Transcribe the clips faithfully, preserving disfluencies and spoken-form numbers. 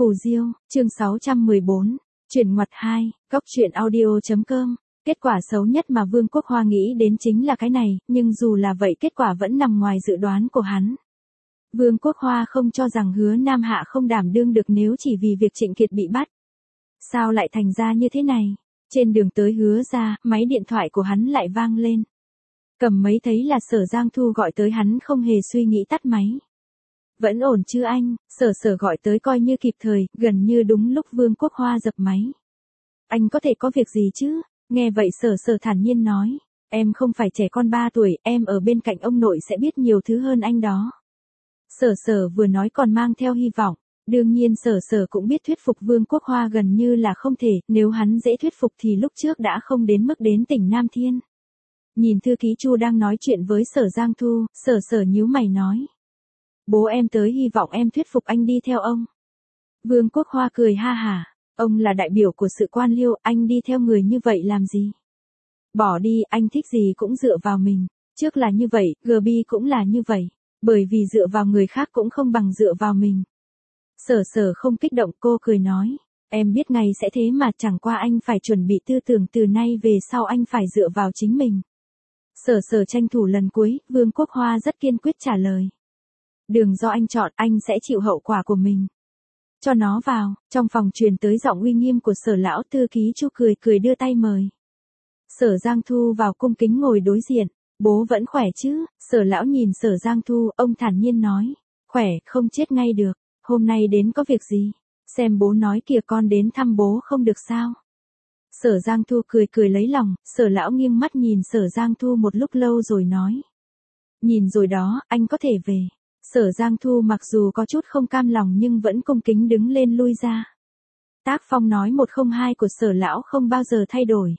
Phù Diêu, chương sáu trăm mười bốn, chuyển ngoặt hai, góc truyện audio.com. Kết quả xấu nhất mà Vương Quốc Hoa nghĩ đến chính là cái này, nhưng dù là vậy kết quả vẫn nằm ngoài dự đoán của hắn. Vương Quốc Hoa không cho rằng Hứa Nam Hạ không đảm đương được nếu chỉ vì việc Trịnh Kiệt bị bắt. Sao lại thành ra như thế này? Trên đường tới Hứa ra, máy điện thoại của hắn lại vang lên. Cầm mấy thấy là Sở Giang Thu gọi tới, hắn không hề suy nghĩ tắt máy. Vẫn ổn chứ anh? Sở Sở gọi tới coi như kịp thời, gần như đúng lúc Vương Quốc Hoa dập máy. Anh có thể có việc gì chứ? Nghe vậy Sở Sở thản nhiên nói. Em không phải trẻ con ba tuổi, em ở bên cạnh ông nội sẽ biết nhiều thứ hơn anh đó. Sở Sở vừa nói còn mang theo hy vọng. Đương nhiên Sở Sở cũng biết thuyết phục Vương Quốc Hoa gần như là không thể, nếu hắn dễ thuyết phục thì lúc trước đã không đến mức đến tỉnh Nam Thiên. Nhìn thư ký Chu đang nói chuyện với Sở Giang Thu, Sở Sở nhíu mày nói. Bố em tới hy vọng em thuyết phục anh đi theo ông. Vương Quốc Hoa cười ha hả, ông là đại biểu của sự quan liêu, anh đi theo người như vậy làm gì? Bỏ đi, anh thích gì cũng dựa vào mình, trước là như vậy, giê bê cũng là như vậy, bởi vì dựa vào người khác cũng không bằng dựa vào mình. Sở Sở không kích động, cô cười nói, em biết ngày sẽ thế mà, chẳng qua anh phải chuẩn bị tư tưởng từ nay về sau anh phải dựa vào chính mình. Sở Sở tranh thủ lần cuối, Vương Quốc Hoa rất kiên quyết trả lời. Đường do anh chọn, anh sẽ chịu hậu quả của mình. Cho nó vào, trong phòng truyền tới giọng uy nghiêm của Sở lão, thư ký Chu cười cười đưa tay mời. Sở Giang Thu vào cung kính ngồi đối diện, bố vẫn khỏe chứ? Sở lão nhìn Sở Giang Thu, ông thản nhiên nói, khỏe, không chết ngay được, hôm nay đến có việc gì? Xem bố nói kìa, con đến thăm bố không được sao? Sở Giang Thu cười cười lấy lòng, Sở lão nghiêng mắt nhìn Sở Giang Thu một lúc lâu rồi nói. Nhìn rồi đó, anh có thể về. Sở Giang Thu mặc dù có chút không cam lòng nhưng vẫn cung kính đứng lên lui ra. Tác phong nói một không hai của Sở lão không bao giờ thay đổi.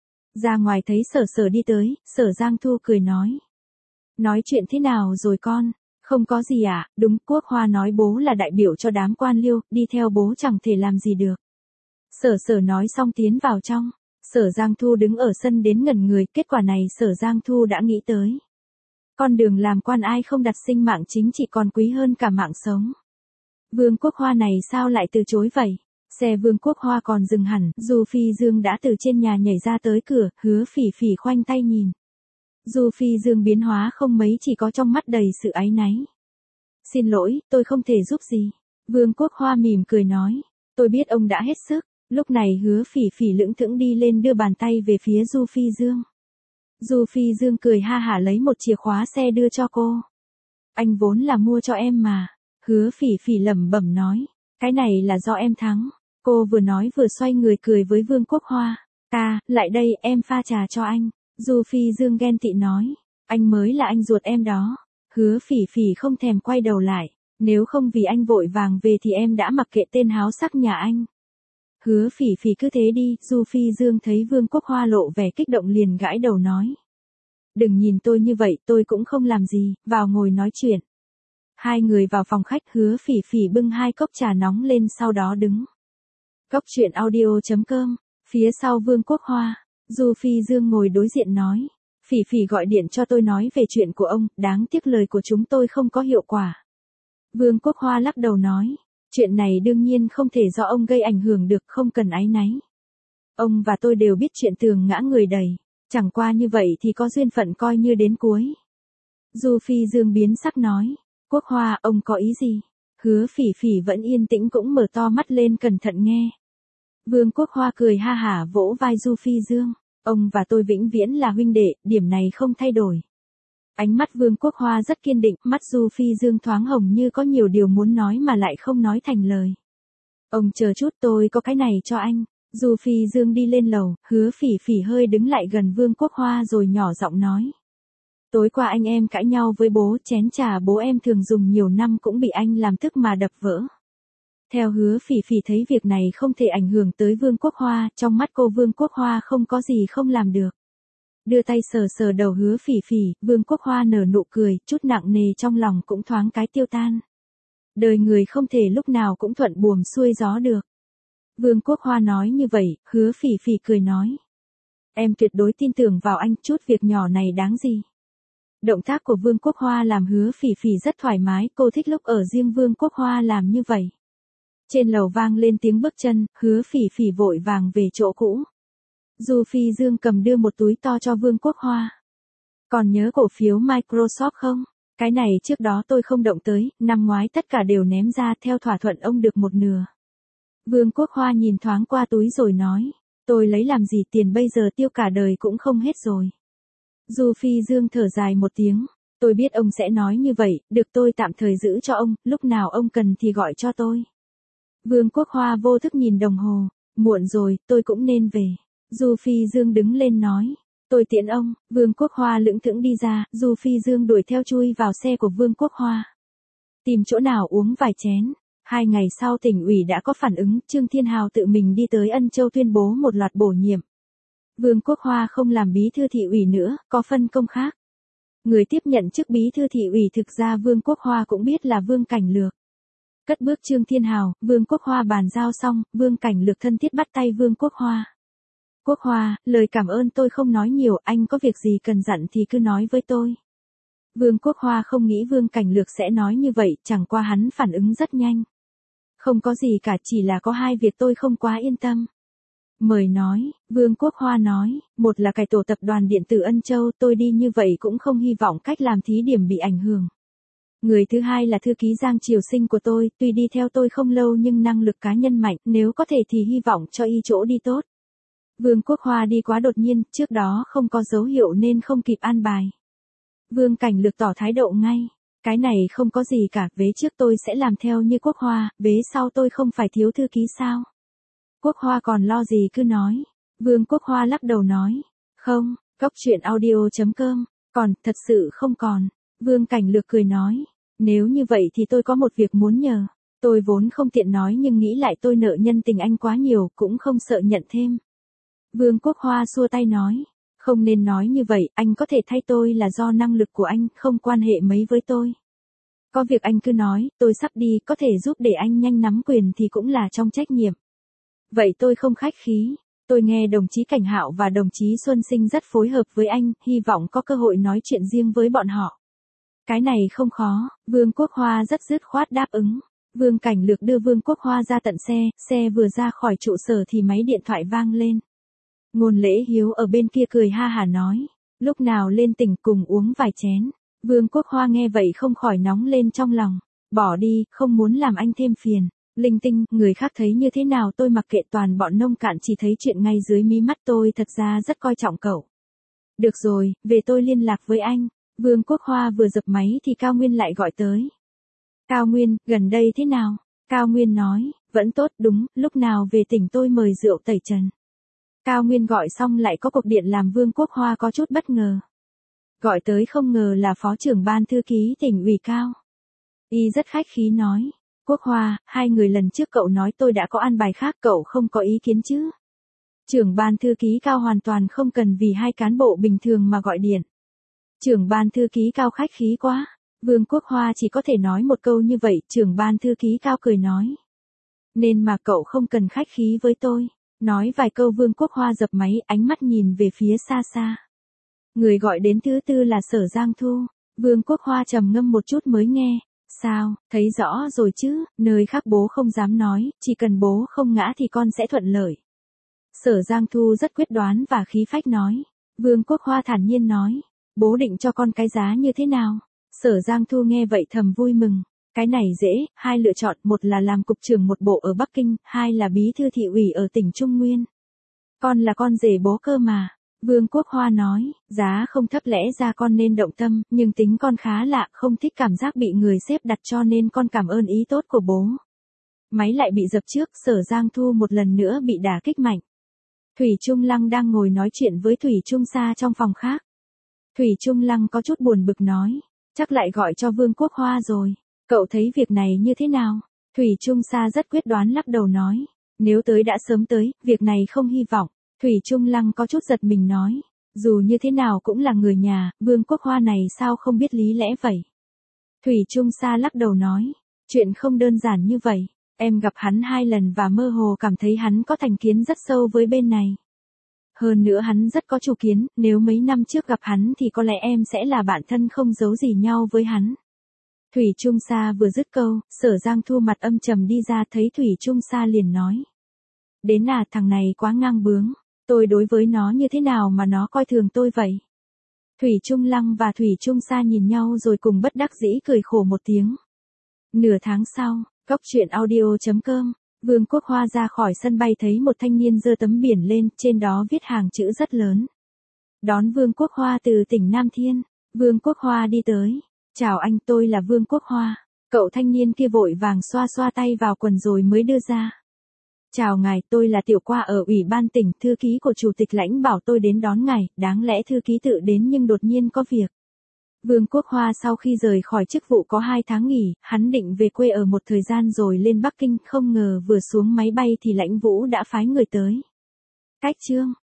Ra ngoài thấy Sở Sở đi tới, Sở Giang Thu cười nói. Nói chuyện thế nào rồi con? Không có gì ạ, à? Đúng, Quốc Hoa nói bố là đại biểu cho đám quan liêu, đi theo bố chẳng thể làm gì được. Sở Sở nói xong tiến vào trong. Sở Giang Thu đứng ở sân đến ngẩn người, kết quả này Sở Giang Thu đã nghĩ tới. Con đường làm quan ai không đặt sinh mạng chính trị còn quý hơn cả mạng sống. Vương Quốc Hoa này sao lại từ chối vậy? Xe Vương Quốc Hoa còn dừng hẳn, Du Phi Dương đã từ trên nhà nhảy ra tới cửa, Hứa Phỉ Phỉ khoanh tay nhìn. Du Phi Dương biến hóa không mấy, chỉ có trong mắt đầy sự áy náy. Xin lỗi, tôi không thể giúp gì. Vương Quốc Hoa mỉm cười nói. Tôi biết ông đã hết sức. Lúc này Hứa Phỉ Phỉ lững thững đi lên đưa bàn tay về phía Du Phi Dương. Du Phi Dương cười ha hả lấy một chìa khóa xe đưa cho cô. Anh vốn là mua cho em mà. Hứa Phỉ Phỉ lẩm bẩm nói. Cái này là do em thắng. Cô vừa nói vừa xoay người cười với Vương Quốc Hoa. À, lại đây, em pha trà cho anh. Du Phi Dương ghen tị nói. Anh mới là anh ruột em đó. Hứa Phỉ Phỉ không thèm quay đầu lại. Nếu không vì anh vội vàng về thì em đã mặc kệ tên háo sắc nhà anh. Hứa Phỉ Phỉ cứ thế đi, Du Phi Dương thấy Vương Quốc Hoa lộ vẻ kích động liền gãi đầu nói. Đừng nhìn tôi như vậy, tôi cũng không làm gì, vào ngồi nói chuyện. Hai người vào phòng khách, Hứa Phỉ Phỉ bưng hai cốc trà nóng lên sau đó đứng. Góc truyện audio.com, phía sau Vương Quốc Hoa, Du Phi Dương ngồi đối diện nói. Phỉ Phỉ gọi điện cho tôi nói về chuyện của ông, đáng tiếc lời của chúng tôi không có hiệu quả. Vương Quốc Hoa lắc đầu nói. Chuyện này đương nhiên không thể do ông gây ảnh hưởng được, không cần áy náy. Ông và tôi đều biết chuyện tường ngã người đầy, chẳng qua như vậy thì có duyên phận coi như đến cuối. Du Phi Dương biến sắc nói, Quốc Hoa, ông có ý gì? Hứa Phỉ Phỉ vẫn yên tĩnh cũng mở to mắt lên cẩn thận nghe. Vương Quốc Hoa cười ha hả vỗ vai Du Phi Dương, ông và tôi vĩnh viễn là huynh đệ, điểm này không thay đổi. Ánh mắt Vương Quốc Hoa rất kiên định, mắt Du Phi Dương thoáng hồng như có nhiều điều muốn nói mà lại không nói thành lời. Ông chờ chút, tôi có cái này cho anh. Du Phi Dương đi lên lầu, Hứa Phỉ Phỉ hơi đứng lại gần Vương Quốc Hoa rồi nhỏ giọng nói. Tối qua anh em cãi nhau với bố, chén trà bố em thường dùng nhiều năm cũng bị anh làm thức mà đập vỡ. Theo Hứa Phỉ Phỉ thấy việc này không thể ảnh hưởng tới Vương Quốc Hoa, trong mắt cô Vương Quốc Hoa không có gì không làm được. Đưa tay sờ sờ đầu Hứa Phỉ Phỉ, Vương Quốc Hoa nở nụ cười, chút nặng nề trong lòng cũng thoáng cái tiêu tan. Đời người không thể lúc nào cũng thuận buồm xuôi gió được. Vương Quốc Hoa nói như vậy, Hứa Phỉ Phỉ cười nói. Em tuyệt đối tin tưởng vào anh, chút việc nhỏ này đáng gì. Động tác của Vương Quốc Hoa làm Hứa Phỉ Phỉ rất thoải mái, cô thích lúc ở riêng Vương Quốc Hoa làm như vậy. Trên lầu vang lên tiếng bước chân, Hứa Phỉ Phỉ vội vàng về chỗ cũ. Du Phi Dương cầm đưa một túi to cho Vương Quốc Hoa. Còn nhớ cổ phiếu Microsoft không? Cái này trước đó tôi không động tới, năm ngoái tất cả đều ném ra, theo thỏa thuận ông được một nửa. Vương Quốc Hoa nhìn thoáng qua túi rồi nói, tôi lấy làm gì, tiền bây giờ tiêu cả đời cũng không hết rồi. Du Phi Dương thở dài một tiếng, tôi biết ông sẽ nói như vậy, được, tôi tạm thời giữ cho ông, lúc nào ông cần thì gọi cho tôi. Vương Quốc Hoa vô thức nhìn đồng hồ, muộn rồi, tôi cũng nên về. Du Phi Dương đứng lên nói, tôi tiễn ông. Vương Quốc Hoa lững thững đi ra, Du Phi Dương đuổi theo chui vào xe của Vương Quốc Hoa. Tìm chỗ nào uống vài chén. Hai ngày sau tỉnh ủy đã có phản ứng, Trương Thiên Hào tự mình đi tới Ân Châu tuyên bố một loạt bổ nhiệm. Vương Quốc Hoa không làm bí thư thị ủy nữa, có phân công khác. Người tiếp nhận chức bí thư thị ủy thực ra Vương Quốc Hoa cũng biết là Vương Cảnh Lược. Cất bước Trương Thiên Hào, Vương Quốc Hoa bàn giao xong, Vương Cảnh Lược thân thiết bắt tay Vương Quốc Hoa. Quốc Hoa, lời cảm ơn tôi không nói nhiều, anh có việc gì cần dặn thì cứ nói với tôi. Vương Quốc Hoa không nghĩ Vương Cảnh Lược sẽ nói như vậy, chẳng qua hắn phản ứng rất nhanh. Không có gì cả, chỉ là có hai việc tôi không quá yên tâm. Mời nói, Vương Quốc Hoa nói, một là cải tổ tập đoàn điện tử Ân Châu, tôi đi như vậy cũng không hy vọng cách làm thí điểm bị ảnh hưởng. Người thứ hai là thư ký Giang Triều Sinh của tôi, tuy đi theo tôi không lâu nhưng năng lực cá nhân mạnh, nếu có thể thì hy vọng cho y chỗ đi tốt. Vương Quốc Hoa đi quá đột nhiên, trước đó không có dấu hiệu nên không kịp an bài. Vương Cảnh Lược tỏ thái độ ngay, cái này không có gì cả, vế trước tôi sẽ làm theo như Quốc Hoa, vế sau tôi không phải thiếu thư ký sao? Quốc Hoa còn lo gì cứ nói. Vương Quốc Hoa lắc đầu nói, không, cốc truyện audio chấm com, còn, thật sự không còn. Vương Cảnh Lược cười nói, nếu như vậy thì tôi có một việc muốn nhờ. Tôi vốn không tiện nói nhưng nghĩ lại tôi nợ nhân tình anh quá nhiều, cũng không sợ nhận thêm. Vương Quốc Hoa xua tay nói, không nên nói như vậy, anh có thể thay tôi là do năng lực của anh, không quan hệ mấy với tôi. Có việc anh cứ nói, tôi sắp đi, có thể giúp để anh nhanh nắm quyền thì cũng là trong trách nhiệm. Vậy tôi không khách khí, tôi nghe đồng chí Cảnh Hạo và đồng chí Xuân Sinh rất phối hợp với anh, hy vọng có cơ hội nói chuyện riêng với bọn họ. Cái này không khó, Vương Quốc Hoa rất dứt khoát đáp ứng. Vương Cảnh Lược đưa Vương Quốc Hoa ra tận xe, xe vừa ra khỏi trụ sở thì máy điện thoại vang lên. Ngôn Lễ Hiếu ở bên kia cười ha hả nói, lúc nào lên tỉnh cùng uống vài chén. Vương Quốc Hoa nghe vậy không khỏi nóng lên trong lòng, bỏ đi, không muốn làm anh thêm phiền. Linh tinh, người khác thấy như thế nào tôi mặc kệ, toàn bọn nông cạn chỉ thấy chuyện ngay dưới mí mắt tôi, thật ra rất coi trọng cậu. Được rồi, về tôi liên lạc với anh. Vương Quốc Hoa vừa dập máy thì Cao Nguyên lại gọi tới. Cao Nguyên, gần đây thế nào? Cao Nguyên nói, vẫn tốt, đúng, lúc nào về tỉnh tôi mời rượu tẩy trần. Cao Nguyên gọi xong lại có cuộc điện làm Vương Quốc Hoa có chút bất ngờ. Gọi tới không ngờ là phó trưởng ban thư ký tỉnh ủy Cao. Y rất khách khí nói, Quốc Hoa, hai người lần trước cậu nói tôi đã có an bài khác, cậu không có ý kiến chứ? Trưởng ban thư ký Cao hoàn toàn không cần vì hai cán bộ bình thường mà gọi điện. Trưởng ban thư ký Cao khách khí quá. Vương Quốc Hoa chỉ có thể nói một câu như vậy, trưởng ban thư ký Cao cười nói. Nên mà cậu không cần khách khí với tôi. Nói vài câu Vương Quốc Hoa dập máy, ánh mắt nhìn về phía xa xa. Người gọi đến thứ tư là Sở Giang Thu. Vương Quốc Hoa trầm ngâm một chút mới nghe. Sao, thấy rõ rồi chứ, nơi khác bố không dám nói, chỉ cần bố không ngã thì con sẽ thuận lợi. Sở Giang Thu rất quyết đoán và khí phách nói. Vương Quốc Hoa thản nhiên nói. Bố định cho con cái giá như thế nào? Sở Giang Thu nghe vậy thầm vui mừng. Cái này dễ, hai lựa chọn, một là làm cục trưởng một bộ ở Bắc Kinh, hai là bí thư thị ủy ở tỉnh Trung Nguyên. Con là con rể bố cơ mà. Vương Quốc Hoa nói, giá không thấp lẽ ra con nên động tâm, nhưng tính con khá lạ, không thích cảm giác bị người xếp đặt cho nên con cảm ơn ý tốt của bố. Máy lại bị dập trước, Sở Giang Thu một lần nữa bị đả kích mạnh. Thủy Trung Lăng đang ngồi nói chuyện với Thủy Trung Sa trong phòng khác. Thủy Trung Lăng có chút buồn bực nói, chắc lại gọi cho Vương Quốc Hoa rồi. Cậu thấy việc này như thế nào? Thủy Trung Sa rất quyết đoán lắc đầu nói, nếu tới đã sớm tới, việc này không hy vọng. Thủy Trung Lăng có chút giật mình nói, dù như thế nào cũng là người nhà, Vương Quốc Hoa này sao không biết lý lẽ vậy? Thủy Trung Sa lắc đầu nói, chuyện không đơn giản như vậy, em gặp hắn hai lần và mơ hồ cảm thấy hắn có thành kiến rất sâu với bên này. Hơn nữa hắn rất có chủ kiến, nếu mấy năm trước gặp hắn thì có lẽ em sẽ là bạn thân không giấu gì nhau với hắn. Thủy Trung Sa vừa dứt câu, Sở Giang Thu mặt âm trầm đi ra, thấy Thủy Trung Sa liền nói. Đến à, thằng này quá ngang bướng, tôi đối với nó như thế nào mà nó coi thường tôi vậy? Thủy Trung Lăng và Thủy Trung Sa nhìn nhau rồi cùng bất đắc dĩ cười khổ một tiếng. Nửa tháng sau, Cóc truyện audio chấm com, Vương Quốc Hoa ra khỏi sân bay thấy một thanh niên giơ tấm biển lên, trên đó viết hàng chữ rất lớn. Đón Vương Quốc Hoa từ tỉnh Nam Thiên. Vương Quốc Hoa đi tới. Chào anh, tôi là Vương Quốc Hoa. Cậu thanh niên kia vội vàng xoa xoa tay vào quần rồi mới đưa ra. Chào ngài, tôi là Tiểu Qua ở Ủy ban tỉnh, thư ký của Chủ tịch Lãnh bảo tôi đến đón ngài, đáng lẽ thư ký tự đến nhưng đột nhiên có việc. Vương Quốc Hoa sau khi rời khỏi chức vụ có hai tháng nghỉ, hắn định về quê ở một thời gian rồi lên Bắc Kinh, không ngờ vừa xuống máy bay thì Lãnh Vũ đã phái người tới. Cách chương